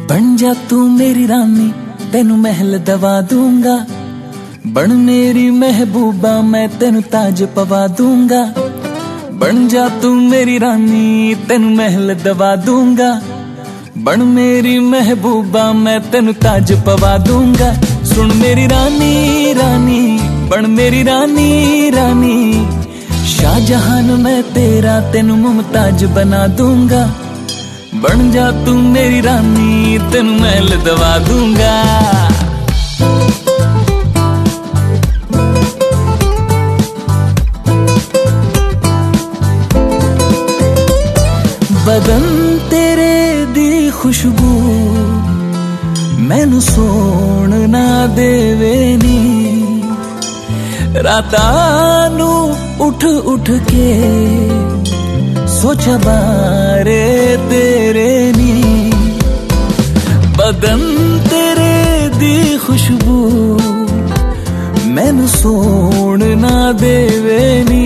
बन जा तू मेरी रानी, तेनू महल दवा दूंगा। बन मेरी महबूबा, मैं तेनू ताज पवा दूंगा। बन जा तू मेरी रानी, तेनू महल दवा दूंगा। बन मेरी महबूबा, मैं तेनू ताज पवा दूंगा। सुन मेरी रानी रानी, बन मेरी रानी रानी। शाहजहान मैं तेरा, तेनू मुमताज बना दूंगा। बन जा तू मेरी रानी, तेनू महल दवा दूंगा। बदन तेरे दी खुशबू मैनू सोण ना देवे नी। रातां नू उठ उठ के सोचा बारे तेरे नी। बदन तेरे दी खुशबू मैनू सोण ना देवे नी।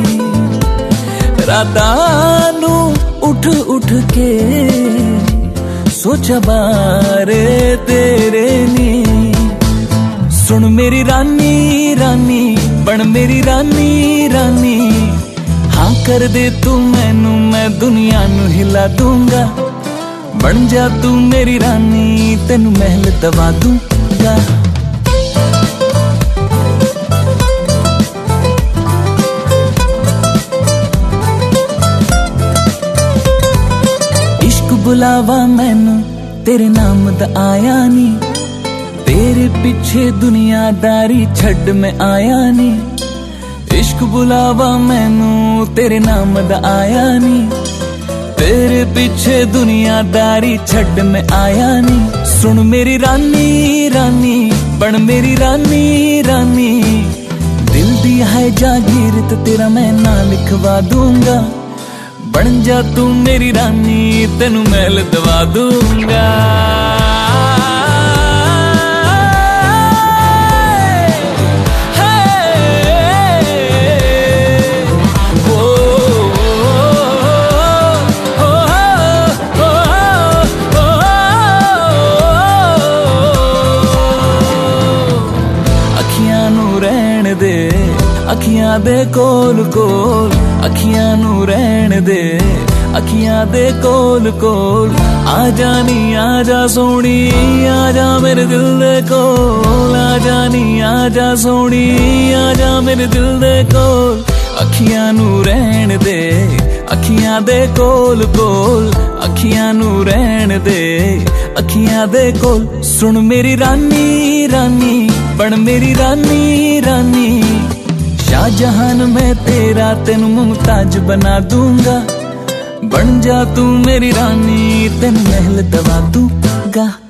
रातां नू उठ उठ के सोचा बारे तेरे नी। सुन मेरी रानी रानी, बन मेरी रानी रानी। हाँ कर दे तू मैनू, मैं दुनिया नू हिला दूंगा। बन जा तू मेरी रानी, तेनू महल दवा दूंगा। इश्क बुलावा मैनू तेरे नाम दा आया नी। तेरे पीछे दुनियादारी छड़ में आया नी। इश्क बुलावा मैनू तेरे नाम दा आया नी। तेरे पीछे दुनियादारी छड़ में आया नी। सुन मेरी रानी रानी, बन मेरी रानी रानी। दिल दी है जागीर ते तेरा मैं ना लिखवा दूंगा। बन जा तू मेरी रानी, तेनू महल दवा दूंगा। अखियां दे कोल कोल, अखियां नू रहन दे। अखियां दे कोल कोल, आजा नी आजा सोनी, आजा मेरे दिल दे कोल। आजा नी आजा सोनी, आजा मेरे दिल दे कोल। अखियां नू रहन दे, अखियां दे कोल कोल। अखियां नू रहन दे, अखियां दे कोल। सुन मेरी रानी रानी, बन मेरी रानी रानी। शाहजहान मैं तेरा, तेनू मुमताज बना दूंगा। बन जा तू मेरी रानी, तेनू महल दवा दूंगा।